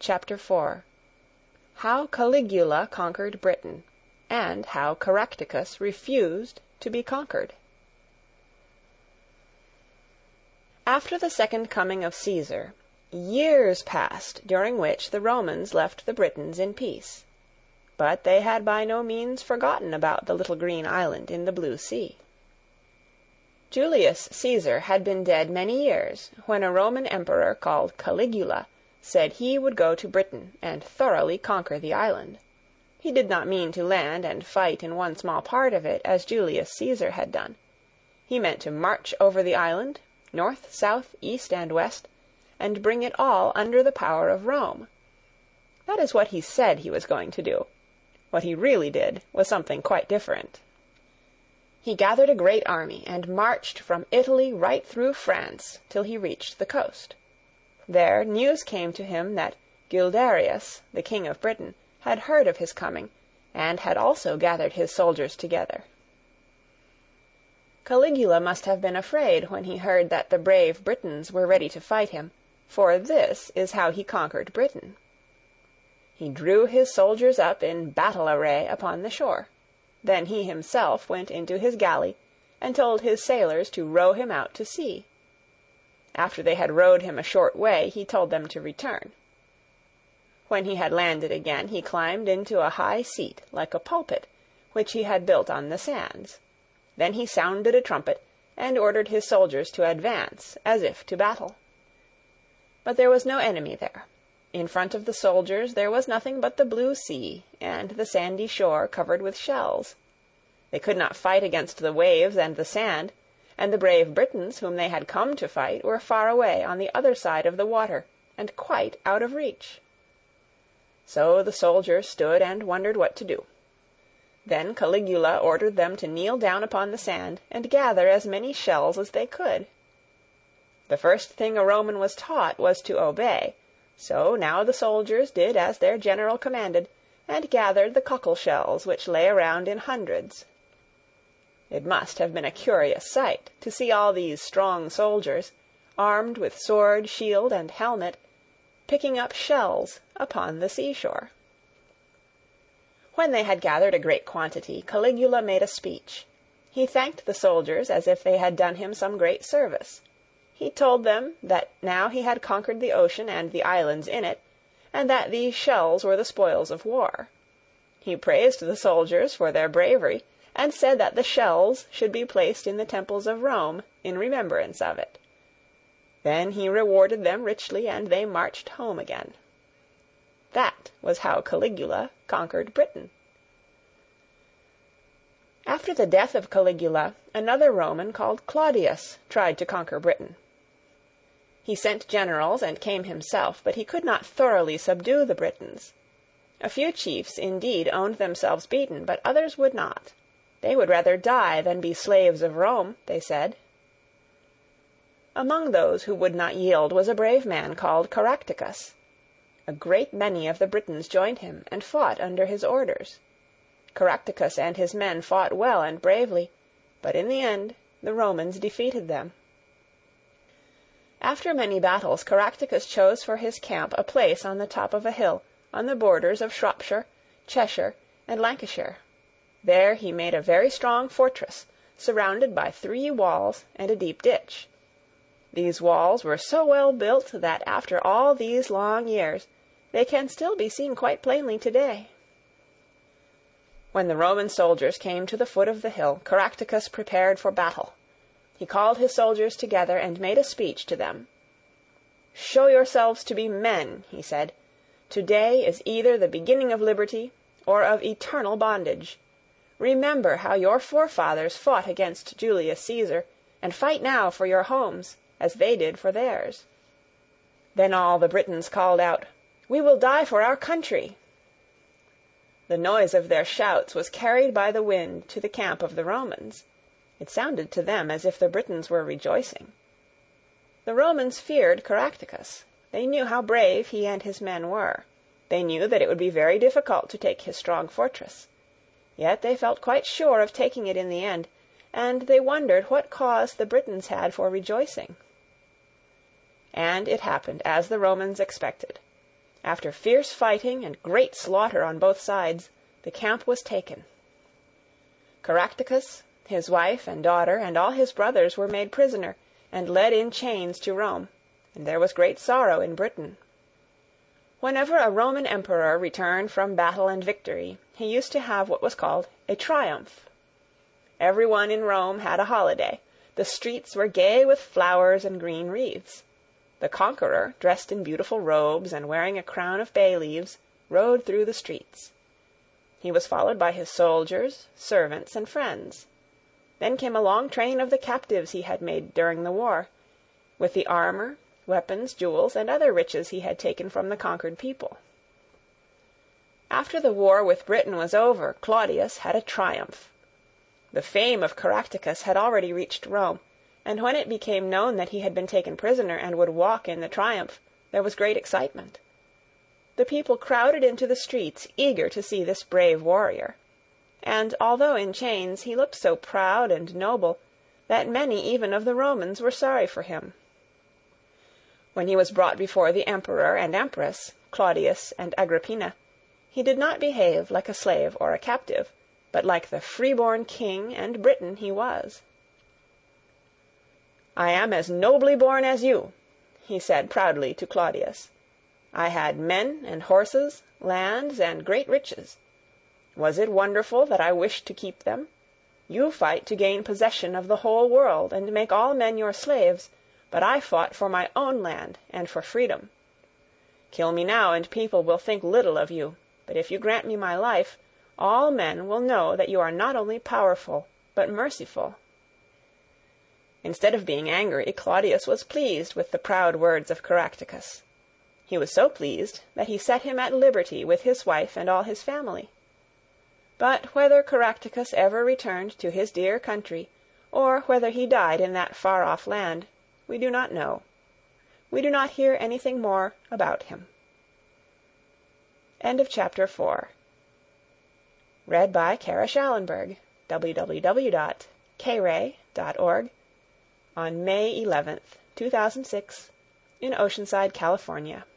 Chapter 4 How Caligula Conquered Britain, and How Caractacus Refused to be Conquered. After the second coming of Caesar, years passed during which the Romans left the Britons in peace. But they had by no means forgotten about the little green island in the blue sea. Julius Caesar had been dead many years when a Roman emperor called Caligula said he would go to Britain and thoroughly conquer the island. He did not mean to land and fight in one small part of it as Julius Caesar had done. He meant to march over the island, north, south, east, and west, and bring it all under the power of Rome. That is what he said he was going to do. What he really did was something quite different. He gathered a great army and marched from Italy right through France till he reached the coast. There news came to him that Guelderius, the king of Britain, had heard of his coming, and had also gathered his soldiers together. Caligula must have been afraid when he heard that the brave Britons were ready to fight him, for this is how he conquered Britain. He drew his soldiers up in battle array upon the shore. Then he himself went into his galley, and told his sailors to row him out to sea. After they had rowed him a short way, he told them to return. When he had landed again, he climbed into a high seat, like a pulpit, which he had built on the sands. Then he sounded a trumpet, and ordered his soldiers to advance, as if to battle. But there was no enemy there. In front of the soldiers there was nothing but the blue sea, and the sandy shore covered with shells. They could not fight against the waves and the sand, and the brave Britons whom they had come to fight were far away on the other side of the water, and quite out of reach. So the soldiers stood and wondered what to do. Then Caligula ordered them to kneel down upon the sand, and gather as many shells as they could. The first thing a Roman was taught was to obey, so now the soldiers did as their general commanded, and gathered the cockle-shells which lay around in hundreds. It must have been a curious sight to see all these strong soldiers, armed with sword, shield, and helmet, picking up shells upon the seashore. When they had gathered a great quantity, Caligula made a speech. He thanked the soldiers as if they had done him some great service. He told them that now he had conquered the ocean and the islands in it, and that these shells were the spoils of war. He praised the soldiers for their bravery, and said that the shells should be placed in the temples of Rome in remembrance of it. Then he rewarded them richly, and they marched home again. That was how Caligula conquered Britain. After the death of Caligula, another Roman called Claudius tried to conquer Britain. He sent generals and came himself, but he could not thoroughly subdue the Britons. A few chiefs indeed owned themselves beaten, but others would not. They would rather die than be slaves of Rome, they said. Among those who would not yield was a brave man called Caractacus. A great many of the Britons joined him, and fought under his orders. Caractacus and his men fought well and bravely, but in the end the Romans defeated them. After many battles, Caractacus chose for his camp a place on the top of a hill, on the borders of Shropshire, Cheshire, and Lancashire. There he made a very strong fortress, surrounded by 3 walls and a deep ditch. These walls were so well built that after all these long years they can still be seen quite plainly today. When the Roman soldiers came to the foot of the hill, Caractacus prepared for battle. He called his soldiers together and made a speech to them. "Show yourselves to be men," he said. "Today is either the beginning of liberty or of eternal bondage. Remember how your forefathers fought against Julius Caesar, and fight now for your homes, as they did for theirs." Then all the Britons called out, "We will die for our country." The noise of their shouts was carried by the wind to the camp of the Romans. It sounded to them as if the Britons were rejoicing. The Romans feared Caractacus. They knew how brave he and his men were. They knew that it would be very difficult to take his strong fortress. Yet they felt quite sure of taking it in the end, and they wondered what cause the Britons had for rejoicing. And it happened as the Romans expected. After fierce fighting and great slaughter on both sides, the camp was taken. Caractacus, his wife and daughter, and all his brothers were made prisoner, and led in chains to Rome, and there was great sorrow in Britain. Whenever a Roman emperor returned from battle and victory, he used to have what was called a triumph. Every one in Rome had a holiday. The streets were gay with flowers and green wreaths. The conqueror, dressed in beautiful robes and wearing a crown of bay leaves, rode through the streets. He was followed by his soldiers, servants, and friends. Then came a long train of the captives he had made during the war, with the armor, weapons, jewels, and other riches he had taken from the conquered people. After the war with Britain was over, Claudius had a triumph. The fame of Caractacus had already reached Rome, and when it became known that he had been taken prisoner and would walk in the triumph, there was great excitement. The people crowded into the streets, eager to see this brave warrior, and although in chains he looked so proud and noble that many even of the Romans were sorry for him. When he was brought before the emperor and empress, Claudius and Agrippina, he did not behave like a slave or a captive, but like the free-born king and Briton he was. "I am as nobly born as you," he said proudly to Claudius. "I had men and horses, lands, and great riches. Was it wonderful that I wished to keep them? You fight to gain possession of the whole world and make all men your slaves, but I fought for my own land and for freedom. Kill me now, and people will think little of you, but if you grant me my life, all men will know that you are not only powerful, but merciful." Instead of being angry, Claudius was pleased with the proud words of Caractacus. He was so pleased that he set him at liberty with his wife and all his family. But whether Caractacus ever returned to his dear country, or whether he died in that far-off land, we do not know. We do not hear anything more about him. End of Chapter 4. Read by Kara Schallenberg, www.kray.org, on May 11th, 2006, in Oceanside, California.